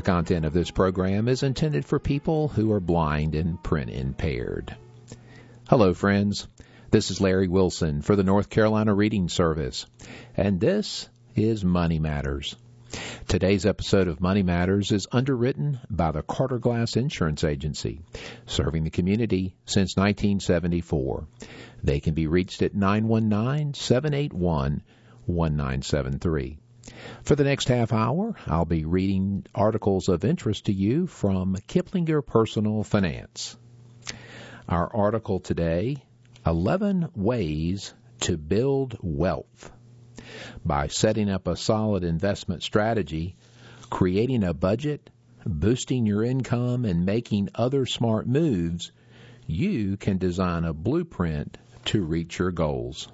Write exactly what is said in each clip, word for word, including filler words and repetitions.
content of this program is intended for people who are blind and print impaired. Hello, friends. This is Larry Wilson for the North Carolina Reading Service, and this is Money Matters. Today's episode of Money Matters is underwritten by the Carter Glass Insurance Agency, serving the community since nineteen seventy-four. They can be reached at nine one nine, seven eight one, one nine seven three. For the next half hour, I'll be reading articles of interest to you from Kiplinger Personal Finance. Our article today, eleven Ways to Build Wealth. By setting up a solid investment strategy, creating a budget, boosting your income, and making other smart moves, you can design a blueprint to reach your goals.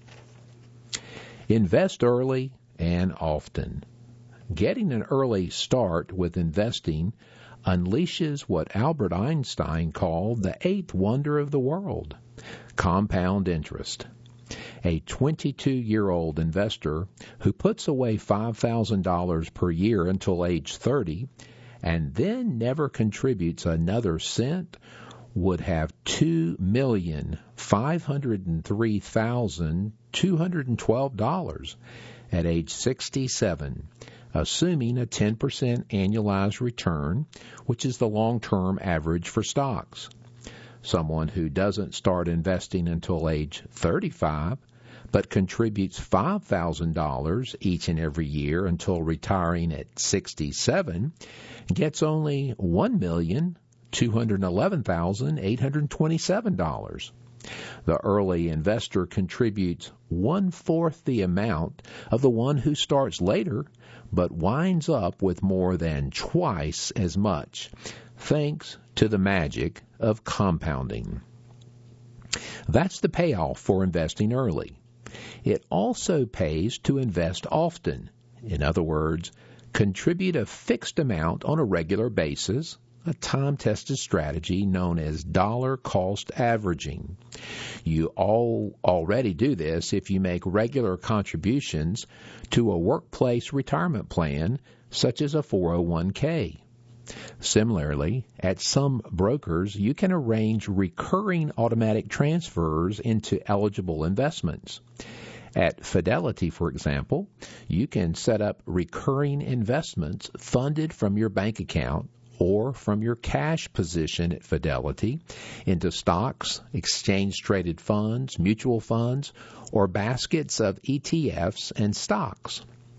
Invest early and often. Getting an early start with investing unleashes what Albert Einstein called the eighth wonder of the world, compound interest. A twenty-two-year-old investor who puts away five thousand dollars per year until age thirty and then never contributes another cent would have two million five hundred three thousand two hundred twelve dollars at age sixty-seven, assuming a ten percent annualized return, which is the long-term average for stocks. Someone who doesn't start investing until age thirty-five but contributes five thousand dollars each and every year until retiring at sixty-seven gets only one million two hundred eleven thousand eight hundred twenty-seven dollars. The early investor contributes one-fourth the amount of the one who starts later, but winds up with more than twice as much, thanks to the magic of compounding. That's the payoff for investing early. It also pays to invest often. In other words, contribute a fixed amount on a regular basis, a time-tested strategy known as dollar cost averaging. You all already do this if you make regular contributions to a workplace retirement plan, such as a four oh one k. Similarly, at some brokers, you can arrange recurring automatic transfers into eligible investments. At Fidelity, for example, you can set up recurring investments funded from your bank account or from your cash position at Fidelity into stocks, exchange-traded funds, mutual funds, or baskets of E T Fs and stocks.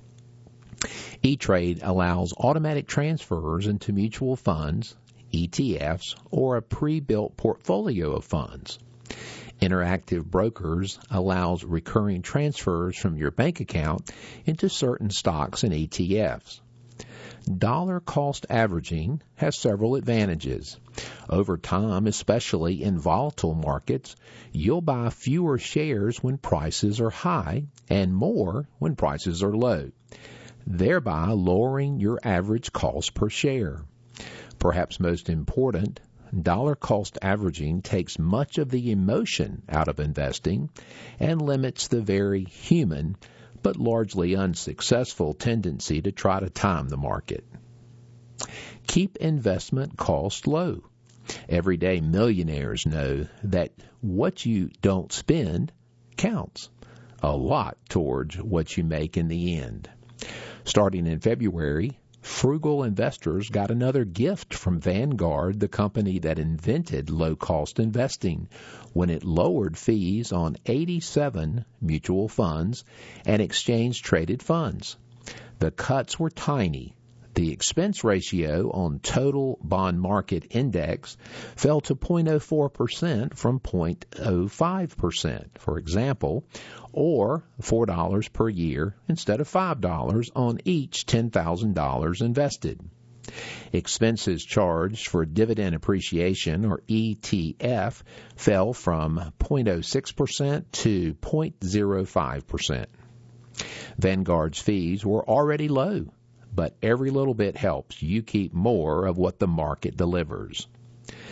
E-Trade allows automatic transfers into mutual funds, E T Fs, or a pre-built portfolio of funds. Interactive Brokers allows recurring transfers from your bank account into certain stocks and E T Fs. Dollar cost averaging has several advantages. Over time, especially in volatile markets, you'll buy fewer shares when prices are high and more when prices are low, thereby lowering your average cost per share. Perhaps most important, dollar cost averaging takes much of the emotion out of investing and limits the very human but largely unsuccessful tendency to try to time the market. Keep investment costs low. Everyday millionaires know that what you don't spend counts a lot towards what you make in the end. Starting in February, frugal investors got another gift from Vanguard, the company that invented low-cost investing, when it lowered fees on eighty-seven mutual funds and exchange-traded funds. The cuts were tiny. The expense ratio on total bond market index fell to zero point zero four percent from zero point zero five percent, for example, or four dollars per year instead of five dollars on each ten thousand dollars invested. Expenses charged for dividend appreciation, or E T F, fell from zero point zero six percent to zero point zero five percent. Vanguard's fees were already low, but every little bit helps you keep more of what the market delivers.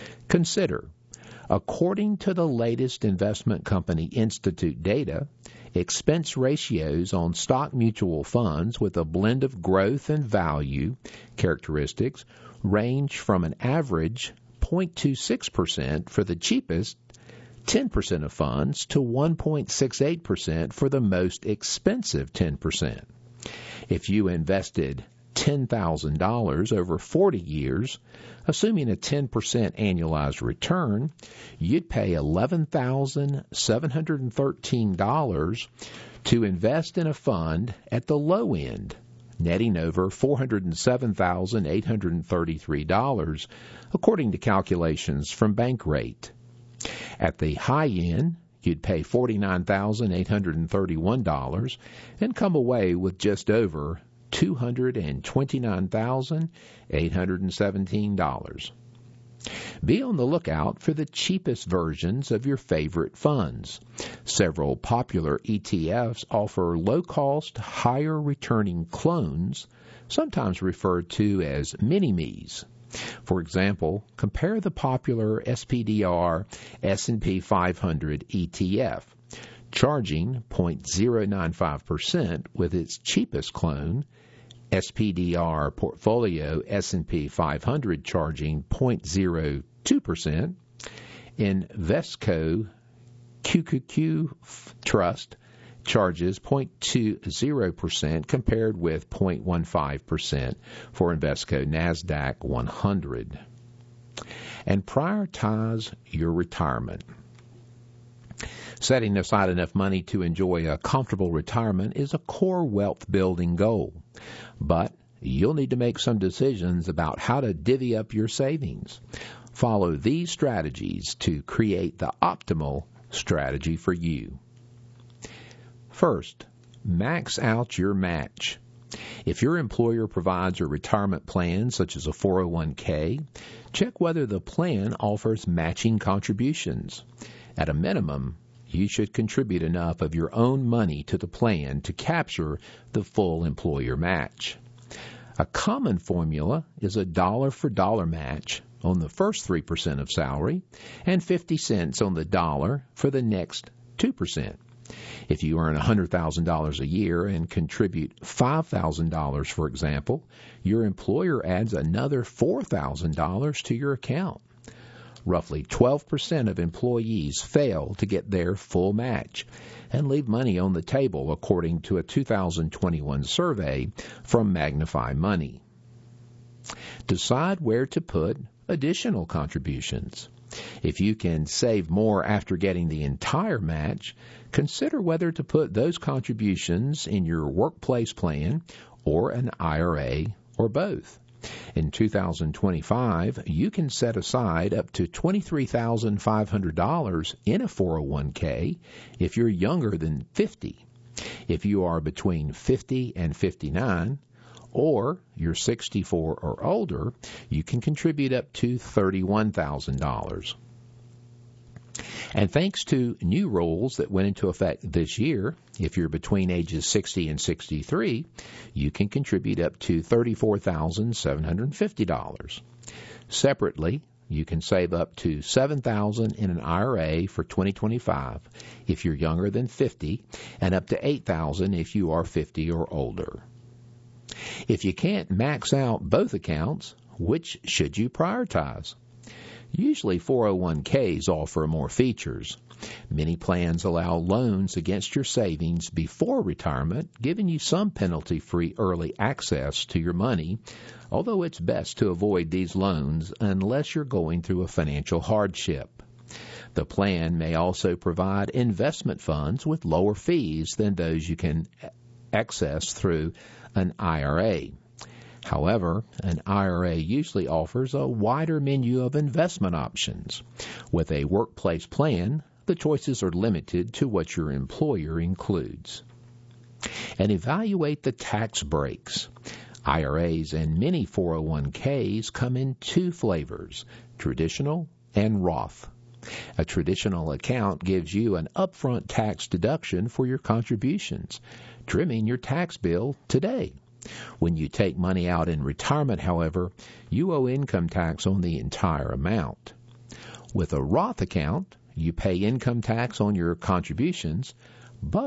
Consider, according to the latest Investment Company Institute data, Expense ratios on stock mutual funds with a blend of growth and value characteristics range from an average zero point two six percent for the cheapest ten percent of funds to one point six eight percent for the most expensive ten percent. If you invested ten thousand dollars over forty years, assuming a ten percent annualized return, you'd pay eleven thousand seven hundred thirteen dollars to invest in a fund at the low end, netting over four hundred seven thousand eight hundred thirty-three dollars, according to calculations from Bankrate. At the high end, you'd pay forty-nine thousand eight hundred thirty-one dollars and come away with just over two hundred twenty-nine thousand eight hundred seventeen dollars. Be on the lookout for the cheapest versions of your favorite funds. Several popular E T Fs offer low-cost, higher-returning clones, sometimes referred to as mini-me's. For example, compare the popular S P D R S and P five hundred E T F, charging zero point zero nine five percent with its cheapest clone, S P D R Portfolio S and P five hundred charging zero point zero two percent, Invesco Q Q Q Trust charges zero point two zero percent compared with zero point one five percent for Invesco NASDAQ one hundred. And prioritize your retirement. Setting aside enough money to enjoy a comfortable retirement is a core wealth building goal. But you'll need to make some decisions about how to divvy up your savings. Follow these strategies to create the optimal strategy for you. First, max out your match. If your employer provides a retirement plan such as a four oh one k, check whether the plan offers matching contributions. At a minimum, you should contribute enough of your own money to the plan to capture the full employer match. A common formula is a dollar-for-dollar match on the first three percent of salary and fifty cents on the dollar for the next two percent. If you earn one hundred thousand dollars a year and contribute five thousand dollars, for example, your employer adds another four thousand dollars to your account. Roughly twelve percent of employees fail to get their full match and leave money on the table, according to a two thousand twenty-one survey from Magnify Money. Decide where to put additional contributions. If you can save more after getting the entire match, consider whether to put those contributions in your workplace plan or an I R A or both. In two thousand twenty-five, you can set aside up to twenty-three thousand five hundred dollars in a four oh one k if you're younger than fifty. If you are between fifty and fifty-nine, or you're sixty-four or older, you can contribute up to thirty-one thousand dollars. And thanks to new rules that went into effect this year, if you're between ages sixty and sixty-three, you can contribute up to thirty-four thousand seven hundred fifty dollars. Separately, you can save up to seven thousand dollars in an I R A for twenty twenty-five if you're younger than fifty, and up to eight thousand dollars if you are fifty or older. If you can't max out both accounts, which should you prioritize? Usually four oh one k's offer more features. Many plans allow loans against your savings before retirement, giving you some penalty-free early access to your money, although it's best to avoid these loans unless you're going through a financial hardship. The plan may also provide investment funds with lower fees than those you can access through an I R A. However, an I R A usually offers a wider menu of investment options. With a workplace plan, the choices are limited to what your employer includes. And evaluate the tax breaks. I R As and many four oh one k's come in two flavors, traditional and Roth. A traditional account gives you an upfront tax deduction for your contributions, trimming your tax bill today. When you take money out in retirement, however, you owe income tax on the entire amount. With a Roth account, you pay income tax on your contributions, but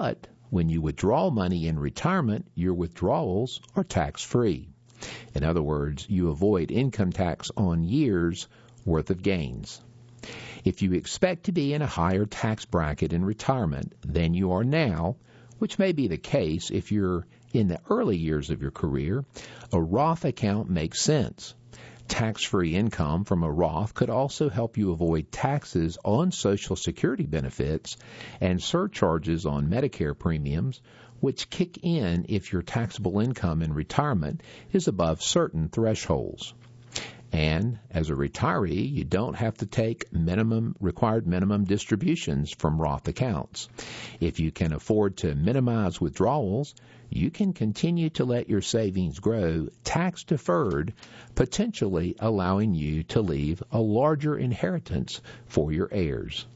when you withdraw money in retirement, your withdrawals are tax-free. In other words, you avoid income tax on years' worth of gains. If you expect to be in a higher tax bracket in retirement than you are now, which may be the case if you're in the early years of your career, a Roth account makes sense. Tax-free income from a Roth could also help you avoid taxes on Social Security benefits and surcharges on Medicare premiums, which kick in if your taxable income in retirement is above certain thresholds. And as a retiree, you don't have to take minimum required minimum distributions from Roth accounts. If you can afford to minimize withdrawals, you can continue to let your savings grow tax-deferred, potentially allowing you to leave a larger inheritance for your heirs.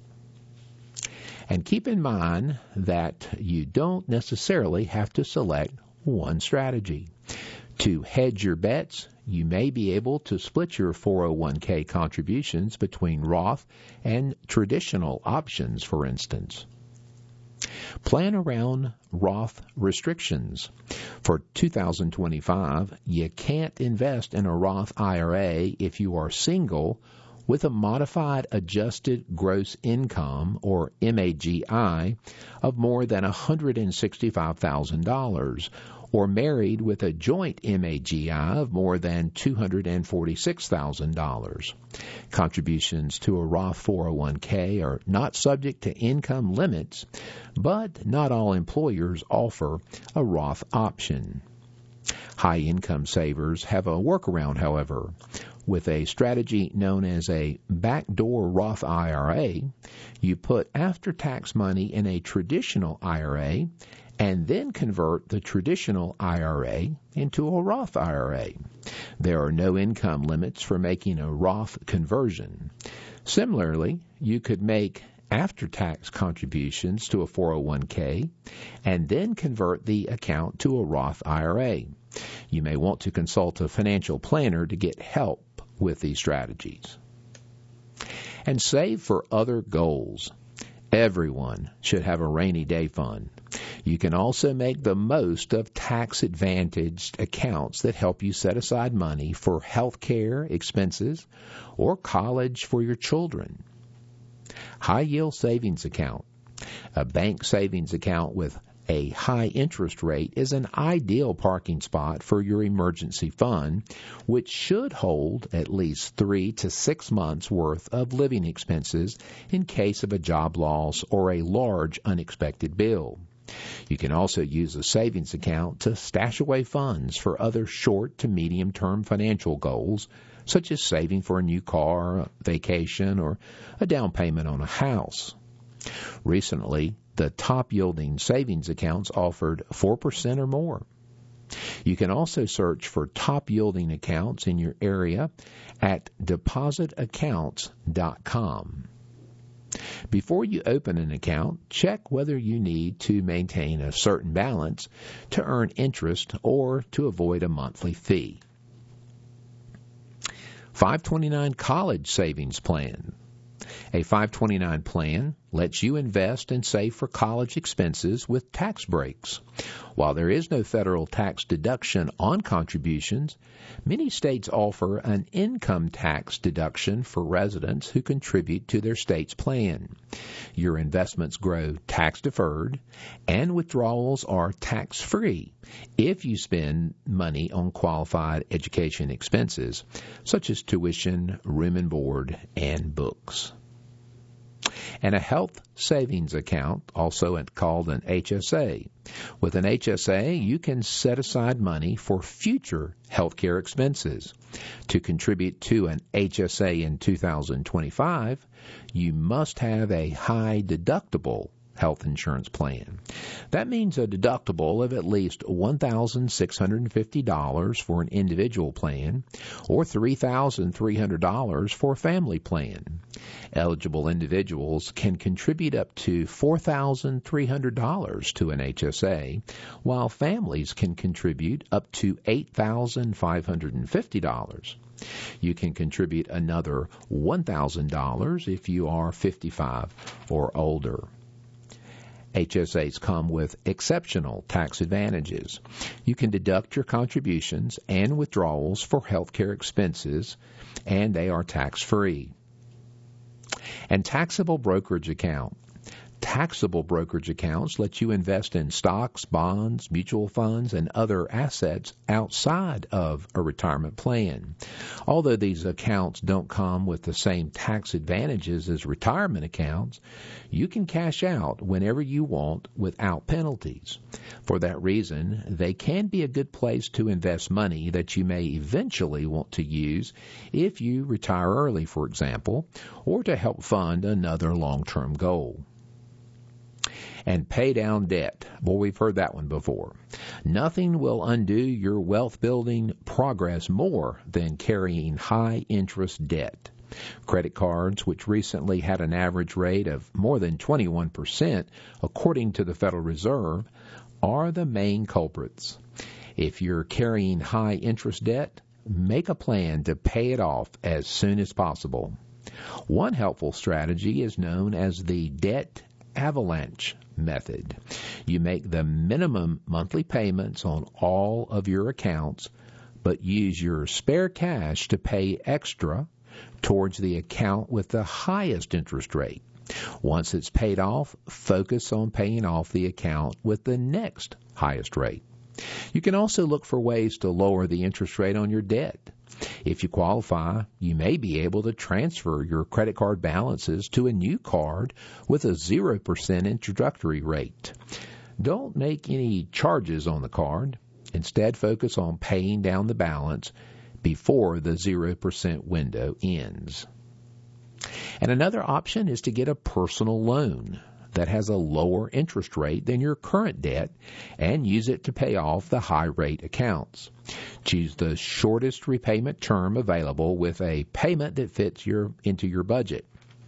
And keep in mind that you don't necessarily have to select one strategy. To hedge your bets, you may be able to split your four oh one k contributions between Roth and traditional options, for instance. Plan around Roth restrictions. For two thousand twenty-five, you can't invest in a Roth I R A if you are single with a modified adjusted gross income, or M A G I, of more than one hundred sixty-five thousand dollars, or married with a joint M A G I of more than two hundred forty-six thousand dollars. Contributions to a Roth four oh one k are not subject to income limits, but not all employers offer a Roth option. High-income savers have a workaround, however. With a strategy known as a backdoor Roth I R A, you put after-tax money in a traditional I R A and then convert the traditional I R A into a Roth I R A. There are no income limits for making a Roth conversion. Similarly, you could make after-tax contributions to a four oh one k and then convert the account to a Roth I R A. You may want to consult a financial planner to get help with these strategies. And save for other goals. Everyone should have a rainy day fund. You can also make the most of tax-advantaged accounts that help you set aside money for health care expenses or college for your children. High-yield savings account. A bank savings account with a high interest rate is an ideal parking spot for your emergency fund, which should hold at least three to six months' worth of living expenses in case of a job loss or a large unexpected bill. You can also use a savings account to stash away funds for other short to medium-term financial goals, such as saving for a new car, a vacation, or a down payment on a house. Recently, the top-yielding savings accounts offered four percent or more. You can also search for top-yielding accounts in your area at deposit accounts dot com. Before you open an account, check whether you need to maintain a certain balance to earn interest or to avoid a monthly fee. five twenty-nine College Savings Plan. A five twenty-nine plan lets you invest and save for college expenses with tax breaks. While there is no federal tax deduction on contributions, many states offer an income tax deduction for residents who contribute to their state's plan. Your investments grow tax-deferred, and withdrawals are tax-free if you spend money on qualified education expenses, such as tuition, room and board, and books. And a health savings account, also called an H S A. With an H S A, you can set aside money for future health care expenses. To contribute to an H S A in two thousand twenty-five, you must have a high deductible health insurance plan. That means a deductible of at least one thousand six hundred fifty dollars for an individual plan or three thousand three hundred dollars for a family plan. Eligible individuals can contribute up to four thousand three hundred dollars to an H S A, while families can contribute up to eight thousand five hundred fifty dollars. You can contribute another one thousand dollars if you are fifty-five or older. H S As come with exceptional tax advantages. You can deduct your contributions and withdrawals for healthcare expenses, and they are tax-free. And taxable brokerage account. Taxable brokerage accounts let you invest in stocks, bonds, mutual funds, and other assets outside of a retirement plan. Although these accounts don't come with the same tax advantages as retirement accounts, you can cash out whenever you want without penalties. For that reason, they can be a good place to invest money that you may eventually want to use if you retire early, for example, or to help fund another long-term goal. And pay down debt. Boy, we've heard that one before. Nothing will undo your wealth-building progress more than carrying high-interest debt. Credit cards, which recently had an average rate of more than twenty-one percent, according to the Federal Reserve, are the main culprits. If you're carrying high-interest debt, make a plan to pay it off as soon as possible. One helpful strategy is known as the debt avalanche method. You make the minimum monthly payments on all of your accounts, but use your spare cash to pay extra towards the account with the highest interest rate. Once it's paid off, focus on paying off the account with the next highest rate. You can also look for ways to lower the interest rate on your debt. If you qualify, you may be able to transfer your credit card balances to a new card with a zero percent introductory rate. Don't make any charges on the card. Instead, focus on paying down the balance before the zero percent window ends. And another option is to get a personal loan that has a lower interest rate than your current debt and use it to pay off the high-rate accounts. Choose the shortest repayment term available with a payment that fits your into your budget.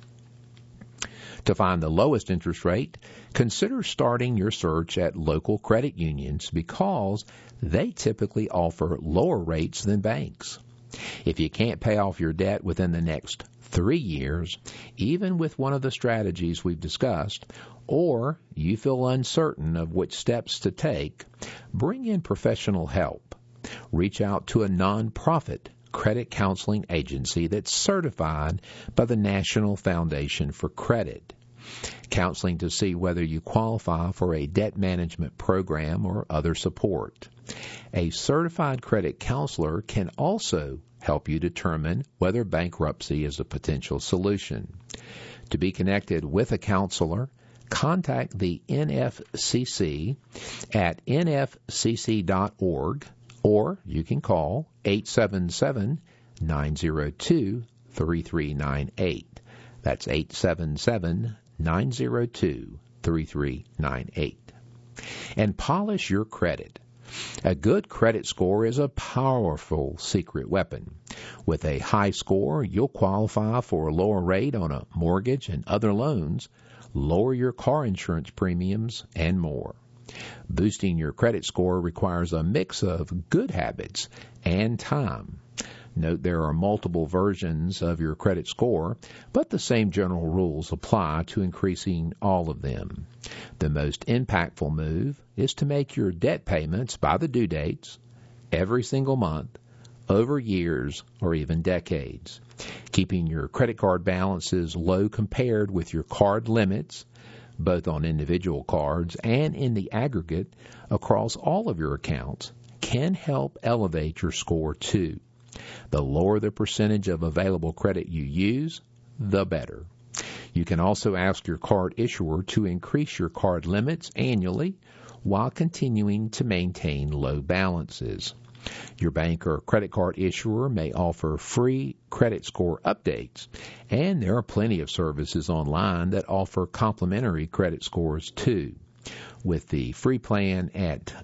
To find the lowest interest rate, consider starting your search at local credit unions because they typically offer lower rates than banks. If you can't pay off your debt within the next three years, even with one of the strategies we've discussed, or you feel uncertain of which steps to take, bring in professional help. Reach out to a nonprofit credit counseling agency that's certified by the National Foundation for Credit. Counseling to see whether you qualify for a debt management program or other support. A certified credit counselor can also help you determine whether bankruptcy is a potential solution. To be connected with a counselor, contact the N F C C at N F C C dot org, or you can call eight seven seven, nine zero two, three three nine eight. That's eight seven seven, nine zero two, three three nine eight. And polish your credit. A good credit score is a powerful secret weapon. With a high score, you'll qualify for a lower rate on a mortgage and other loans, lower your car insurance premiums, and more. Boosting your credit score requires a mix of good habits and time. Note there are multiple versions of your credit score, but the same general rules apply to increasing all of them. The most impactful move is to make your debt payments by the due dates every single month, over years or even decades. Keeping your credit card balances low compared with your card limits, both on individual cards and in the aggregate across all of your accounts, can help elevate your score too. The lower the percentage of available credit you use, the better. You can also ask your card issuer to increase your card limits annually while continuing to maintain low balances. Your bank or credit card issuer may offer free credit score updates, and there are plenty of services online that offer complimentary credit scores too. With the free plan at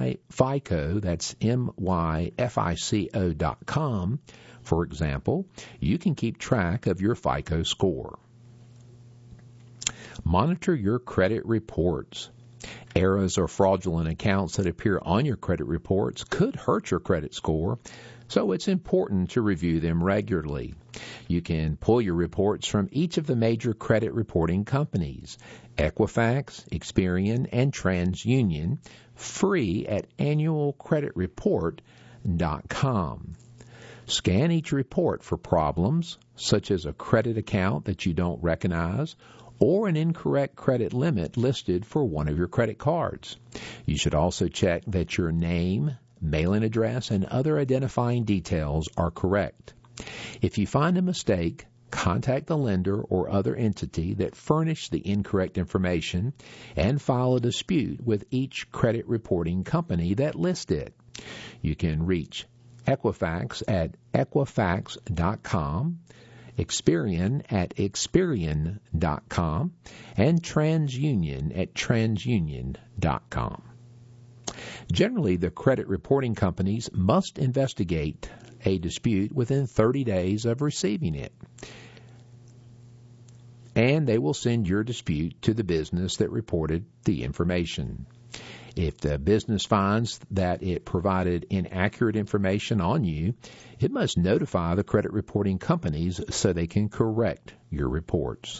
MyFICO, that's M Y F I C O dot com, for example, you can keep track of your FICO score. Monitor your credit reports. Errors or fraudulent accounts that appear on your credit reports could hurt your credit score, so it's important to review them regularly. You can pull your reports from each of the major credit reporting companies, Equifax, Experian, and TransUnion, free at annual credit report dot com. Scan each report for problems, such as a credit account that you don't recognize or an incorrect credit limit listed for one of your credit cards. You should also check that your name, mailing address, and other identifying details are correct. If you find a mistake, contact the lender or other entity that furnished the incorrect information and file a dispute with each credit reporting company that lists it. You can reach Equifax at equifax dot com, Experian at experian dot com, and TransUnion at transunion dot com. Generally, the credit reporting companies must investigate a dispute within thirty days of receiving it, and they will send your dispute to the business that reported the information. If the business finds that it provided inaccurate information on you, it must notify the credit reporting companies so they can correct your reports.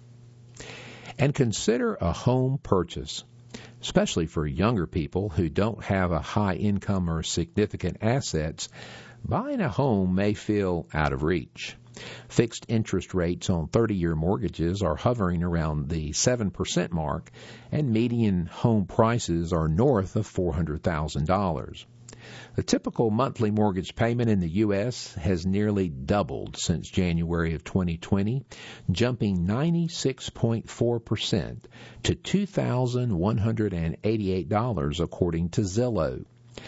And consider a home purchase, especially for younger people who don't have a high income or significant assets. Buying a home may feel out of reach. Fixed interest rates on thirty-year mortgages are hovering around the seven percent mark, and median home prices are north of four hundred thousand dollars. The typical monthly mortgage payment in the U S has nearly doubled since January of twenty twenty, jumping ninety-six point four percent to two thousand one hundred eighty-eight dollars according to Zillow.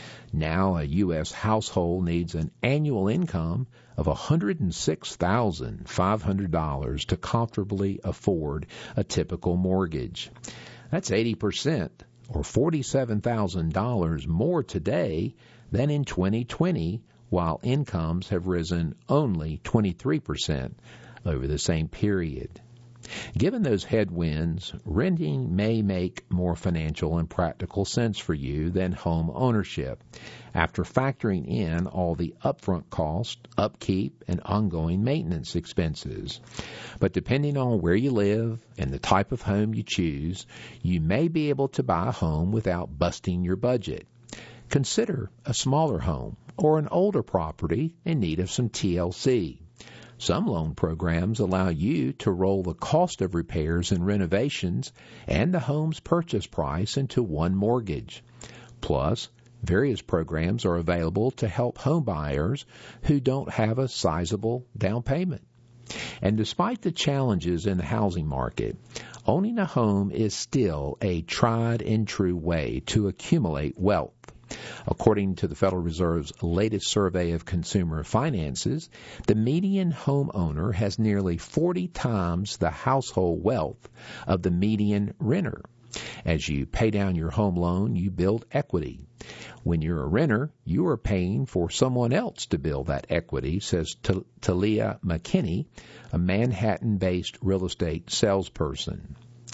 Now a U S household needs an annual income of one hundred six thousand five hundred dollars to comfortably afford a typical mortgage. That's eighty percent, or forty-seven thousand dollars more today than in twenty twenty, while incomes have risen only twenty-three percent over the same period. Given those headwinds, renting may make more financial and practical sense for you than home ownership, after factoring in all the upfront cost, upkeep, and ongoing maintenance expenses. But depending on where you live and the type of home you choose, you may be able to buy a home without busting your budget. Consider a smaller home or an older property in need of some T L C. Some loan programs allow you to roll the cost of repairs and renovations and the home's purchase price into one mortgage. Plus, various programs are available to help home buyers who don't have a sizable down payment. And despite the challenges in the housing market, owning a home is still a tried and true way to accumulate wealth. According to the Federal Reserve's latest survey of consumer finances, the median homeowner has nearly forty times the household wealth of the median renter. As you pay down your home loan, you build equity. When you're a renter, you are paying for someone else to build that equity, says Talia McKinney, a Manhattan-based real estate salesperson.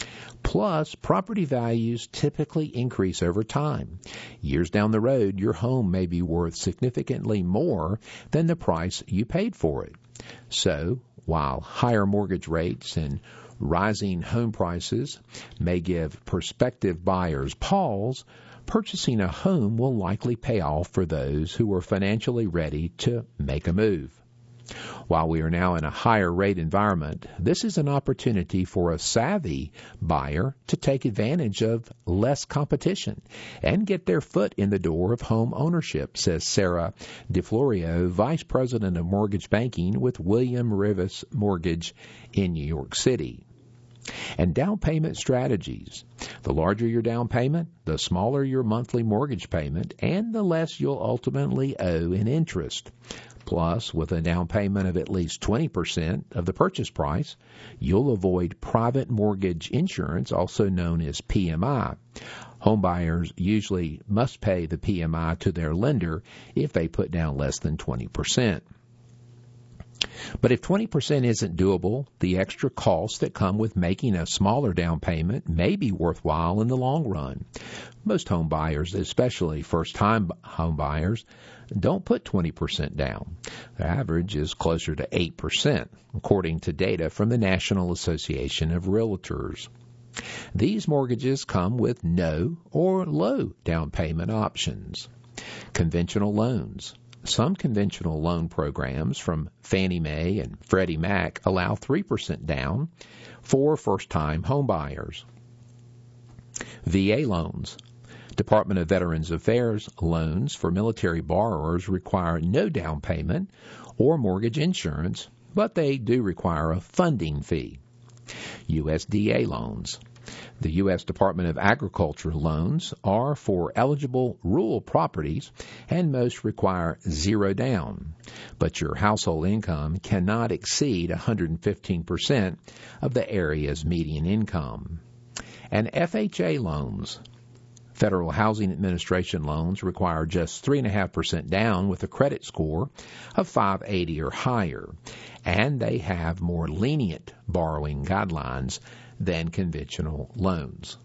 Plus, property values typically increase over time. Years down the road, your home may be worth significantly more than the price you paid for it. So, while higher mortgage rates and rising home prices may give prospective buyers pause, purchasing a home will likely pay off for those who are financially ready to make a move. While we are now in a higher rate environment, this is an opportunity for a savvy buyer to take advantage of less competition and get their foot in the door of home ownership, says Sarah DeFlorio, Vice President of Mortgage Banking with William Rivas Mortgage in New York City. And down payment strategies. The larger your down payment, the smaller your monthly mortgage payment, and the less you'll ultimately owe in interest. Plus, with a down payment of at least twenty percent of the purchase price, you'll avoid private mortgage insurance, also known as P M I. Homebuyers usually must pay the P M I to their lender if they put down less than twenty percent. But if twenty percent isn't doable, the extra costs that come with making a smaller down payment may be worthwhile in the long run. Most home buyers, especially first-time home buyers, don't put twenty percent down. The average is closer to eight percent, according to data from the National Association of Realtors. These mortgages come with no or low down payment options. Conventional loans. Some conventional loan programs from Fannie Mae and Freddie Mac allow three percent down for first-time home buyers. V A loans. Department of Veterans Affairs loans for military borrowers require no down payment or mortgage insurance, but they do require a funding fee. U S D A loans. The U S Department of Agriculture loans are for eligible rural properties, and most require zero down. But your household income cannot exceed one hundred fifteen percent of the area's median income. And F H A loans. Federal Housing Administration loans require just three point five percent down with a credit score of five eighty or higher, and they have more lenient borrowing guidelines than conventional loans.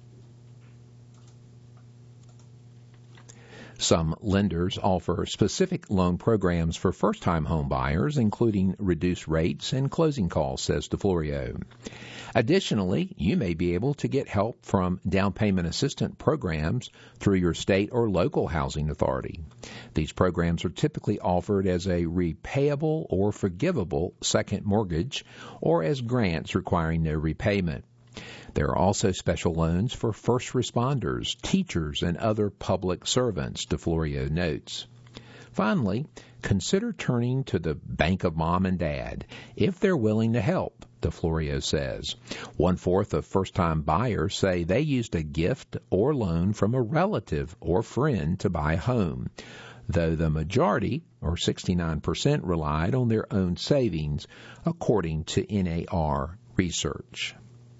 Some lenders offer specific loan programs for first-time home buyers, including reduced rates and closing costs, says DeFlorio. Additionally, you may be able to get help from down payment assistance programs through your state or local housing authority. These programs are typically offered as a repayable or forgivable second mortgage or as grants requiring no repayment. There are also special loans for first responders, teachers, and other public servants, DeFlorio notes. Finally, consider turning to the bank of mom and dad if they're willing to help, DeFlorio says. One-fourth of first-time buyers say they used a gift or loan from a relative or friend to buy a home, though the majority, or sixty-nine percent, relied on their own savings, according to N A R research.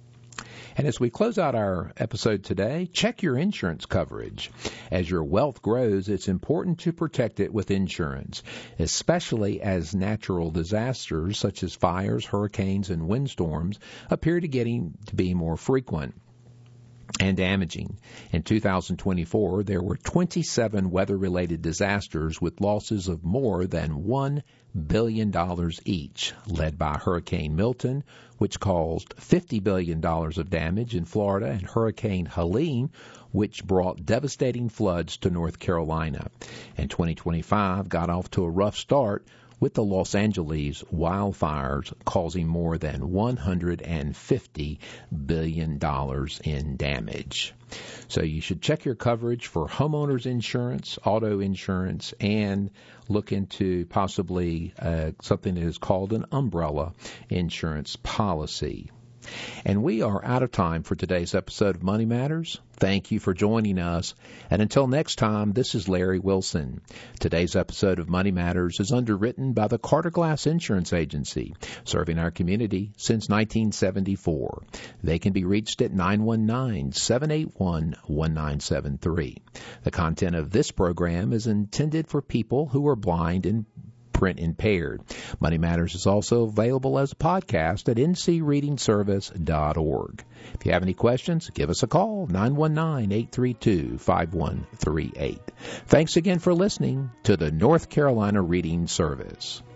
And as we close out our episode today, check your insurance coverage. As your wealth grows, it's important to protect it with insurance, especially as natural disasters such as fires, hurricanes, and windstorms appear to getting to be more frequent and damaging. In two thousand twenty-four, there were twenty-seven weather-related disasters with losses of more than one billion dollars each, led by Hurricane Milton, which caused fifty billion dollars of damage in Florida, and Hurricane Helene, which brought devastating floods to North Carolina. And twenty twenty-five got off to a rough start, with the Los Angeles wildfires causing more than one hundred fifty billion dollars in damage. So you should check your coverage for homeowners insurance, auto insurance, and look into possibly uh, something that is called an umbrella insurance policy. And we are out of time for today's episode of Money Matters. Thank you for joining us. And until next time, this is Larry Wilson. Today's episode of Money Matters is underwritten by the Carter Glass Insurance Agency, serving our community since nineteen seventy-four. They can be reached at nine one nine, seven eight one, one nine seven three. The content of this program is intended for people who are blind and print impaired. Money Matters is also available as a podcast at n c reading service dot org. If you have any questions, give us a call, nine one nine, eight three two, five one three eight. Thanks again for listening to the North Carolina Reading Service.